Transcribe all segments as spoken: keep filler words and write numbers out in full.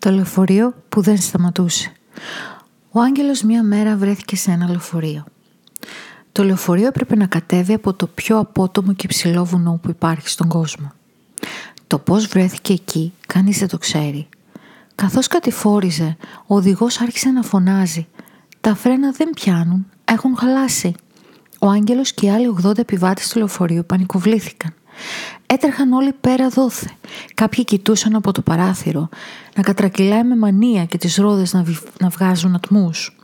Το λεωφορείο που δεν σταματούσε. Ο Άγγελος μία μέρα βρέθηκε σε ένα λεωφορείο. Το λεωφορείο έπρεπε να κατέβει από το πιο απότομο και υψηλό βουνό που υπάρχει στον κόσμο. Το πώς βρέθηκε εκεί, κανείς δεν το ξέρει. Καθώς κατηφόριζε, ο οδηγός άρχισε να φωνάζει. Τα φρένα δεν πιάνουν, έχουν χαλάσει. Ο Άγγελος και οι άλλοι ογδόντα επιβάτες του λεωφορείου πανικοβλήθηκαν. Έτρεχαν όλοι πέρα δόθε. Κάποιοι κοιτούσαν από το παράθυρο να κατρακυλάει με μανία και τις ρόδες να, βι... να βγάζουν ατμούς.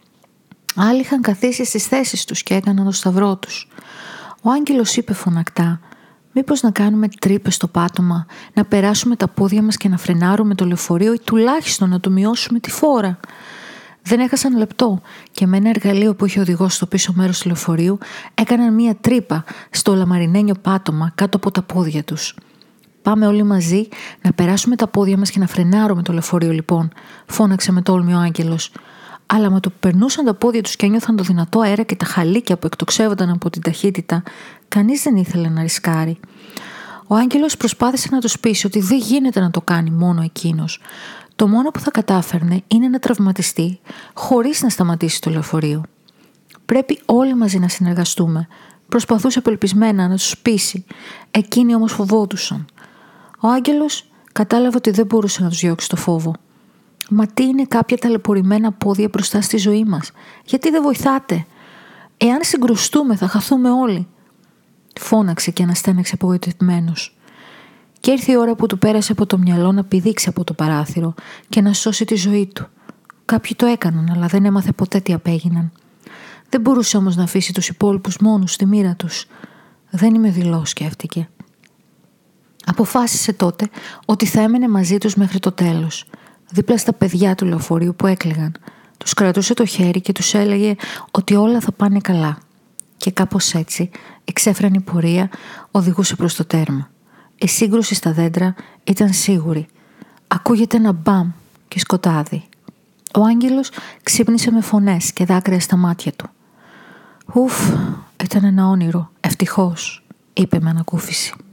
Άλλοι είχαν καθίσει στις θέσεις τους και έκαναν το σταυρό τους. Ο Άγγελος είπε φωνακτά: «Μήπως να κάνουμε τρύπες στο πάτωμα, να περάσουμε τα πόδια μας και να φρενάρουμε το λεωφορείο ή τουλάχιστον να του μειώσουμε τη φόρα?» Δεν έχασαν λεπτό και με ένα εργαλείο που είχε οδηγός στο πίσω μέρος του λεωφορείου έκαναν μία τρύπα στο λαμαρινένιο πάτωμα κάτω από τα πόδια τους. «Πάμε όλοι μαζί να περάσουμε τα πόδια μας και να φρενάρουμε το λεωφορείο, λοιπόν», φώναξε με τόλμη ο Άγγελος. Αλλά με το που περνούσαν τα πόδια τους και ένιωθαν το δυνατό αέρα και τα χαλίκια που εκτοξεύονταν από την ταχύτητα, κανείς δεν ήθελε να ρισκάρει. Ο Άγγελος προσπάθησε να τους πείσει ότι δεν γίνεται να το κάνει μόνο εκείνος. Το μόνο που θα κατάφερνε είναι να τραυματιστεί χωρίς να σταματήσει το λεωφορείο. «Πρέπει όλοι μαζί να συνεργαστούμε», προσπαθούσε απελπισμένα να τους πείσει. Εκείνοι όμως φοβόντουσαν. Ο Άγγελος κατάλαβε ότι δεν μπορούσε να τους διώξει το φόβο. «Μα τι είναι κάποια ταλαιπωρημένα πόδια μπροστά στη ζωή μας? Γιατί δεν βοηθάτε? Εάν συγκρουστούμε θα χαθούμε όλοι», φώναξε και αναστέναξε απογοητευμένος. Και ήρθε η ώρα που του πέρασε από το μυαλό να πηδήξει από το παράθυρο και να σώσει τη ζωή του. Κάποιοι το έκαναν, αλλά δεν έμαθε ποτέ τι απέγιναν. Δεν μπορούσε όμως να αφήσει τους υπόλοιπους μόνους στη μοίρα τους. «Δεν είμαι δειλός», σκέφτηκε. Αποφάσισε τότε ότι θα έμενε μαζί τους μέχρι το τέλος, δίπλα στα παιδιά του λεωφορείου που έκλαιγαν. Τους κρατούσε το χέρι και τους έλεγε ότι όλα θα πάνε καλά. Και κάπως έτσι η ξέφρενη πορεία οδηγούσε προς το τέρμα. Η σύγκρουση στα δέντρα ήταν σίγουρη. Ακούγεται ένα μπαμ και σκοτάδι. Ο Άγγελος ξύπνησε με φωνές και δάκρυα στα μάτια του. «Ουφ, ήταν ένα όνειρο, ευτυχώς», είπε με ανακούφιση.